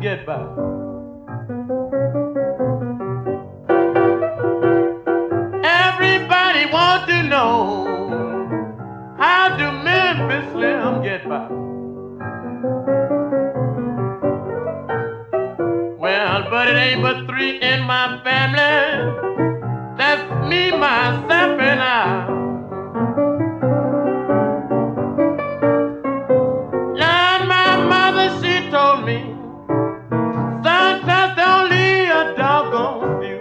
get by. Everybody want to know, how do Memphis Slim get by? Well, but it ain't but three in my family. That's me, myself, and I. Yeah, my mother, she told me, son, trust only a doggone few.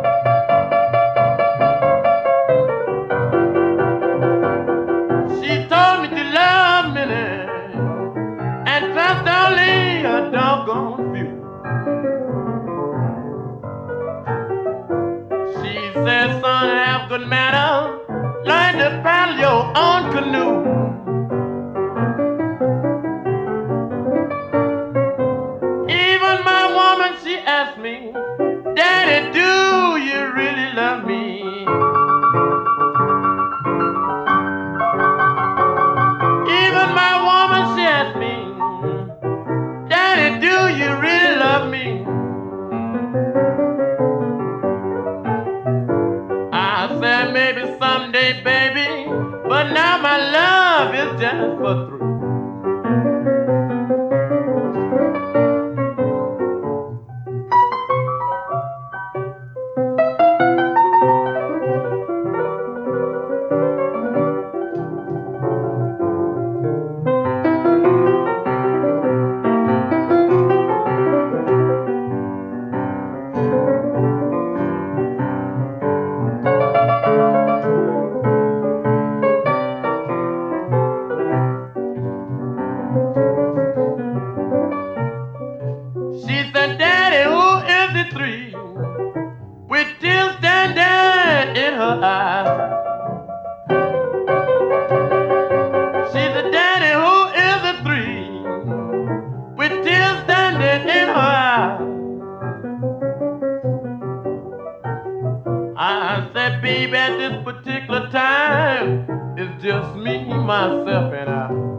She told me to love many and trust only a doggone few. She said, son, have good manners, learn to paddle your own canoe. Even my woman, she asked me, Daddy, do you really love me? Even my woman, she asked me, Daddy, do you really love me? I said, maybe someday, baby, but now my love is just for through. She said, Daddy, who is the three with tears standing in her eyes? She said, Daddy, who is the three with tears standing in her eyes? I said, baby, at this particular time, it's just me, myself, and I.